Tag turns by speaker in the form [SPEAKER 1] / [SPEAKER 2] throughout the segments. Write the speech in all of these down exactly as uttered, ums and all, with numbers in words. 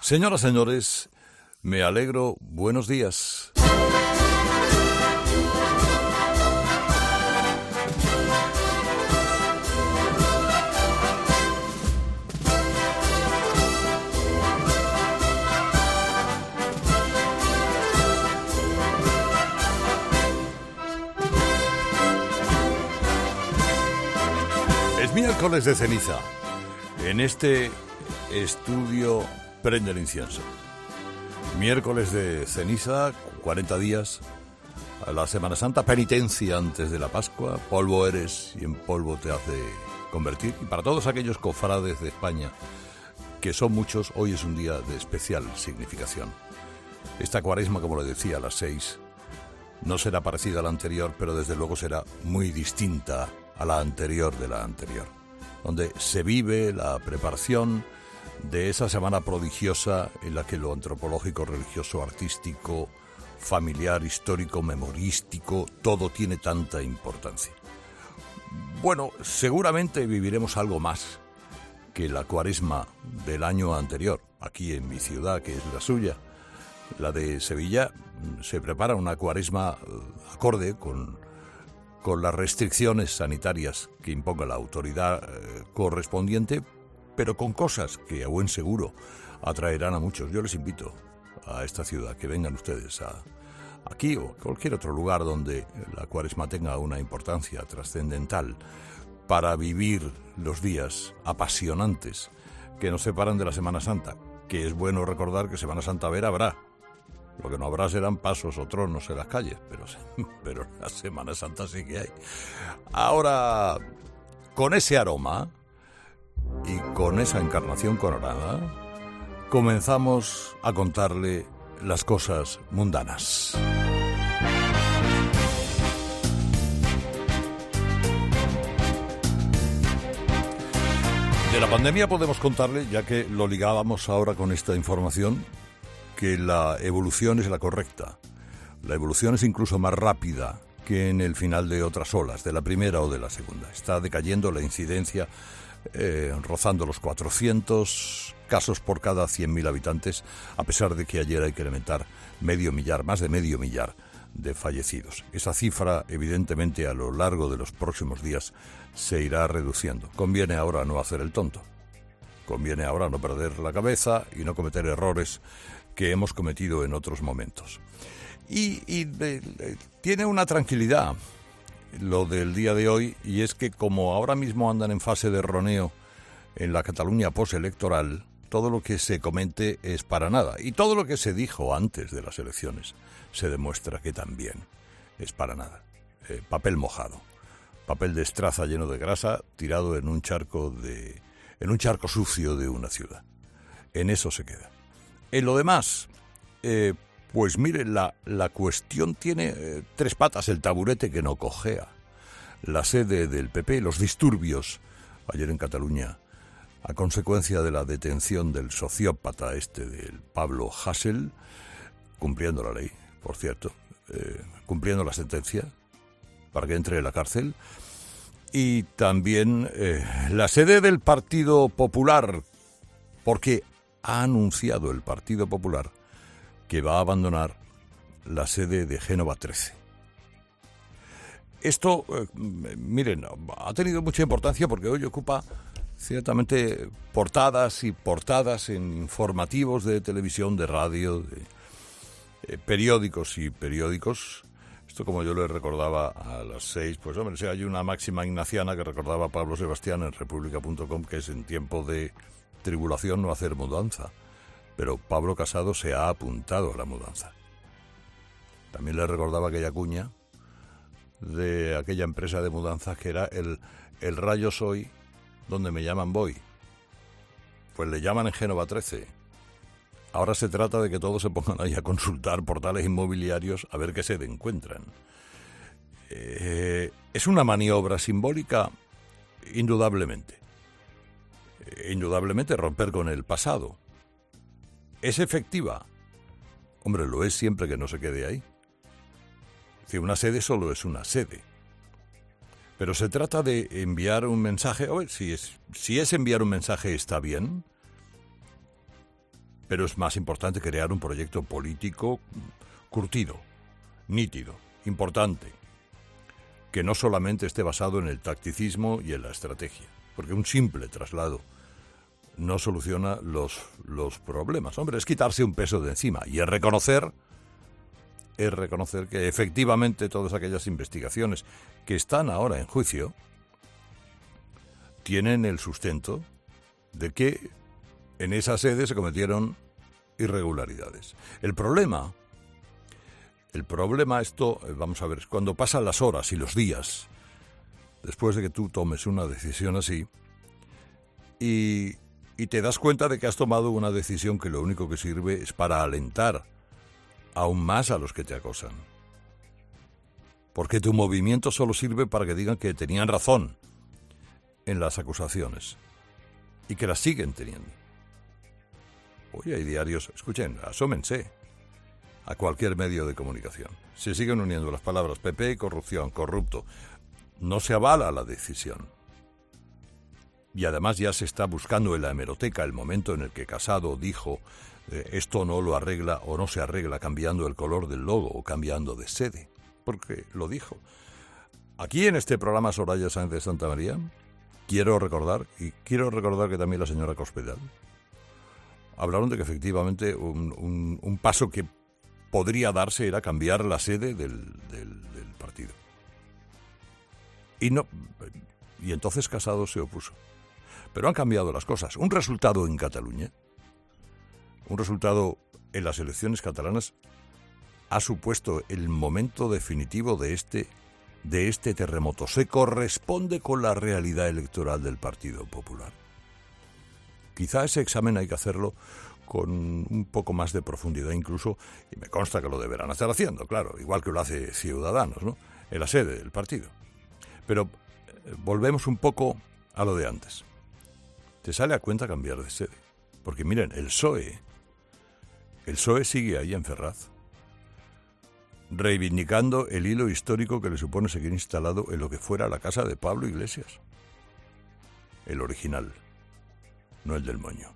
[SPEAKER 1] Señoras, señores, me alegro. Buenos días. Es miércoles de ceniza. En este estudio prende el incienso. Miércoles de ceniza, cuarenta días a la Semana Santa, penitencia antes de la Pascua, polvo eres y en polvo te hace convertir. Y para todos aquellos cofrades de España, que son muchos, hoy es un día de especial significación. Esta cuaresma, como le decía, a las seis, no será parecida a la anterior, pero desde luego será muy distinta a la anterior de la anterior, donde se vive la preparación de esa semana prodigiosa en la que lo antropológico, religioso, artístico, familiar, histórico, memorístico, todo tiene tanta importancia. Bueno, seguramente viviremos algo más que la cuaresma del año anterior, aquí en mi ciudad, que es la suya, la de Sevilla. Se prepara una cuaresma acorde con con las restricciones sanitarias que imponga la autoridad eh, correspondiente, pero con cosas que a buen seguro atraerán a muchos. Yo les invito a esta ciudad, que vengan ustedes a aquí o cualquier otro lugar donde la cuaresma tenga una importancia trascendental para vivir los días apasionantes que nos separan de la Semana Santa, que es bueno recordar que Semana Santa ver habrá. Lo que no habrá serán pasos o tronos en las calles, pero, pero la Semana Santa sí que hay. Ahora, con ese aroma y con esa encarnación coronada, comenzamos a contarle las cosas mundanas. De la pandemia podemos contarle, ya que lo ligábamos ahora con esta información, que la evolución es la correcta. La evolución es incluso más rápida que en el final de otras olas, de la primera o de la segunda. Está decayendo la incidencia, eh, rozando los cuatrocientos casos por cada cien mil habitantes, a pesar de que ayer hay que elementar medio millar, más de medio millar de fallecidos. Esa cifra, evidentemente, a lo largo de los próximos días se irá reduciendo. Conviene ahora no hacer el tonto. Conviene ahora no perder la cabeza y no cometer errores que hemos cometido en otros momentos. Y, y de, de, tiene una tranquilidad lo del día de hoy, y es que como ahora mismo andan en fase de roneo en la Cataluña postelectoral, todo lo que se comente es para nada. Y todo lo que se dijo antes de las elecciones se demuestra que también es para nada. Eh, papel mojado, papel de estraza lleno de grasa, tirado en un charco de, en un charco sucio de una ciudad. En eso se queda. En lo demás, eh, pues mire, la, la cuestión tiene eh, tres patas, el taburete que no cojea. La sede del P P, los disturbios ayer en Cataluña, a consecuencia de la detención del sociópata este del Pablo Hasél, cumpliendo la ley, por cierto, eh, cumpliendo la sentencia para que entre en la cárcel. Y también eh, la sede del Partido Popular, porque ha anunciado el Partido Popular que va a abandonar la sede de Génova trece. Esto, eh, miren, ha tenido mucha importancia porque hoy ocupa ciertamente portadas y portadas en informativos de televisión, de radio, de eh, periódicos y periódicos. Esto, como yo le recordaba a las seis, pues hombre, si hay una máxima ignaciana que recordaba Pablo Sebastián en república punto com, que es en tiempo de tribulación no hacer mudanza, pero Pablo Casado se ha apuntado a la mudanza. También le recordaba aquella cuña de aquella empresa de mudanzas que era el, el rayo soy, donde me llaman voy. Pues le llaman en Génova trece. Ahora se trata de que todos se pongan ahí a consultar portales inmobiliarios a ver qué sede encuentran. Eh, es una maniobra simbólica, indudablemente. Indudablemente romper con el pasado. ¿Es efectiva? Hombre, lo es siempre que no se quede ahí. Es decir, una sede solo es una sede. Pero se trata de enviar un mensaje. A ver, si es, si es enviar un mensaje está bien. Pero es más importante crear un proyecto político curtido, nítido, importante, que no solamente esté basado en el tacticismo y en la estrategia, porque un simple traslado no soluciona los, los problemas. Hombre, es quitarse un peso de encima y es reconocer, es reconocer que efectivamente todas aquellas investigaciones que están ahora en juicio tienen el sustento de que en esa sede se cometieron irregularidades. El problema, el problema esto, vamos a ver, es cuando pasan las horas y los días después de que tú tomes una decisión así y, y te das cuenta de que has tomado una decisión que lo único que sirve es para alentar aún más a los que te acosan. Porque tu movimiento solo sirve para que digan que tenían razón en las acusaciones y que las siguen teniendo. Hoy hay diarios, escuchen, asómense a cualquier medio de comunicación. Se siguen uniendo las palabras P P, corrupción, corrupto. No se avala la decisión. Y además ya se está buscando en la hemeroteca el momento en el que Casado dijo eh, esto no lo arregla o no se arregla cambiando el color del logo o cambiando de sede. Porque lo dijo. Aquí en este programa Soraya Sáenz de Santa María quiero recordar, y quiero recordar que también la señora Cospedal, hablaron de que efectivamente un, un, un paso que podría darse era cambiar la sede del, del, del partido. Y no, y entonces Casado se opuso. Pero han cambiado las cosas. Un resultado en Cataluña, un resultado en las elecciones catalanas, ha supuesto el momento definitivo de este, de este terremoto. Se corresponde con la realidad electoral del Partido Popular. Quizá ese examen hay que hacerlo con un poco más de profundidad incluso, y me consta que lo deberán estar haciendo, claro, igual que lo hace Ciudadanos, ¿no?, en la sede del partido. Pero eh, volvemos un poco a lo de antes. Te sale a cuenta cambiar de sede. Porque miren, el P S O E, el P S O E sigue ahí en Ferraz, reivindicando el hilo histórico que le supone seguir instalado en lo que fuera la casa de Pablo Iglesias. El original, no el del moño.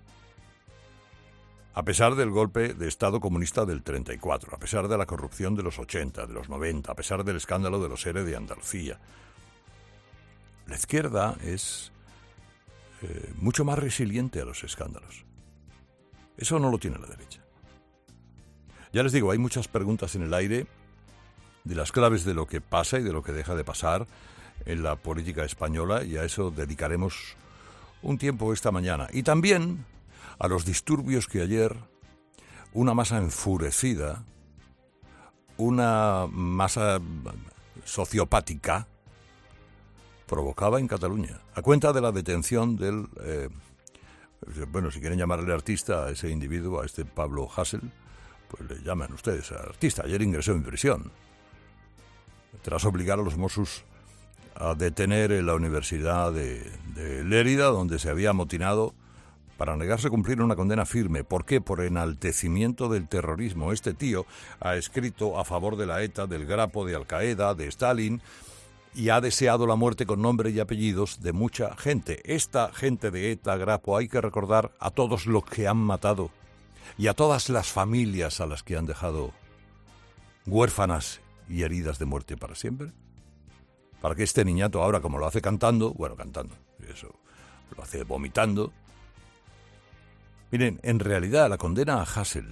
[SPEAKER 1] A pesar del golpe de Estado comunista del treinta y cuatro, a pesar de la corrupción de los ochenta, de los noventa, a pesar del escándalo de los ERE de Andalucía, la izquierda es eh, mucho más resiliente a los escándalos. Eso no lo tiene la derecha. Ya les digo, hay muchas preguntas en el aire de las claves de lo que pasa y de lo que deja de pasar en la política española, y a eso dedicaremos un tiempo esta mañana. Y también a los disturbios que ayer una masa enfurecida, una masa sociopática, provocaba en Cataluña, a cuenta de la detención del, eh, bueno, si quieren llamarle artista a ese individuo, a este Pablo Hasél, pues le llaman ustedes artista. Ayer ingresó en prisión, tras obligar a los Mossos a detener en la Universidad de, de Lérida, donde se había amotinado para negarse a cumplir una condena firme. ¿Por qué? Por enaltecimiento del terrorismo. Este tío ha escrito a favor de la ETA, del Grapo, de Al-Qaeda, de Stalin, y ha deseado la muerte con nombre y apellidos de mucha gente. Esta gente de ETA, Grapo, hay que recordar a todos los que han matado y a todas las familias a las que han dejado huérfanas y heridas de muerte para siempre. Para que este niñato ahora, como lo hace cantando, bueno, cantando, eso lo hace vomitando. Miren, en realidad la condena a Hasél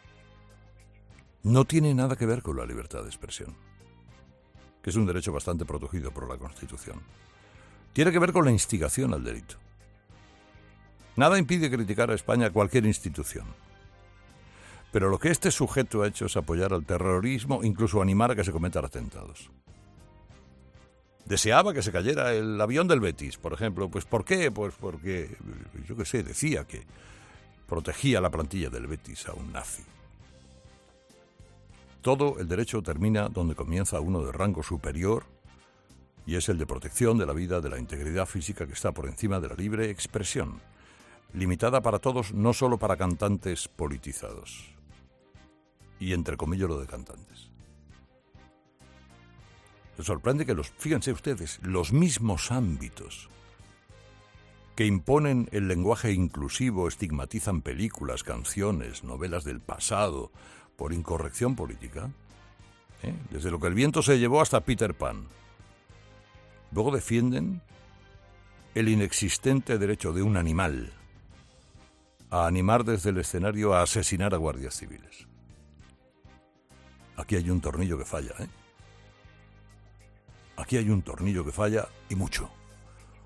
[SPEAKER 1] no tiene nada que ver con la libertad de expresión, que es un derecho bastante protegido por la Constitución. Tiene que ver con la instigación al delito. Nada impide criticar a España cualquier institución. Pero lo que este sujeto ha hecho es apoyar al terrorismo, incluso animar a que se cometan atentados. Deseaba que se cayera el avión del Betis, por ejemplo. Pues ¿por qué? Pues porque, yo qué sé, decía que protegía la plantilla del Betis a un nazi. Todo el derecho termina donde comienza uno de rango superior, y es el de protección de la vida, de la integridad física, que está por encima de la libre expresión, limitada para todos, no solo para cantantes politizados. Y entre comillas lo de cantantes. Se sorprende que los, fíjense ustedes, los mismos ámbitos que imponen el lenguaje inclusivo, estigmatizan películas, canciones, novelas del pasado, por incorrección política, ¿eh? Desde Lo que el viento se llevó hasta Peter Pan. Luego defienden el inexistente derecho de un animal a animar desde el escenario a asesinar a guardias civiles. Aquí hay un tornillo que falla, ¿eh? Aquí hay un tornillo que falla y mucho.